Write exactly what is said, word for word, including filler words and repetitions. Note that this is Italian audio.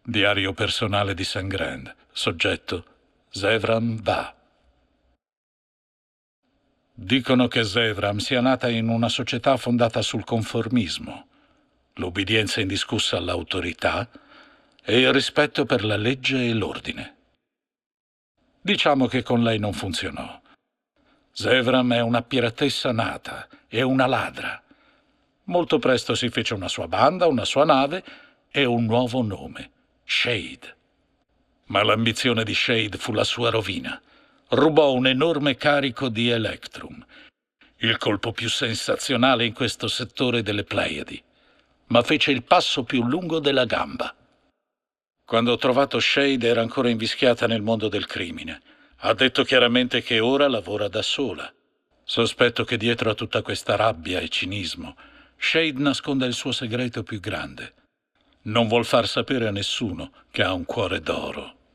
Diario personale di Sangrand. Soggetto Zevran Va. Dicono che Zevran sia nata in una società fondata sul conformismo, l'ubbidienza indiscussa all'autorità e il rispetto per la legge e l'ordine. Diciamo che con lei non funzionò. Zevran è una piratessa nata e una ladra. Molto presto si fece una sua banda, una sua nave e un nuovo nome, Shade. Ma l'ambizione di Shade fu la sua rovina. Rubò un enorme carico di Electrum, il colpo più sensazionale in questo settore delle Pleiadi, ma fece il passo più lungo della gamba. Quando ho trovato Shade era ancora invischiata nel mondo del crimine. Ha detto chiaramente che ora lavora da sola. Sospetto che dietro a tutta questa rabbia e cinismo, Shade nasconda il suo segreto più grande. Non vuol far sapere a nessuno che ha un cuore d'oro.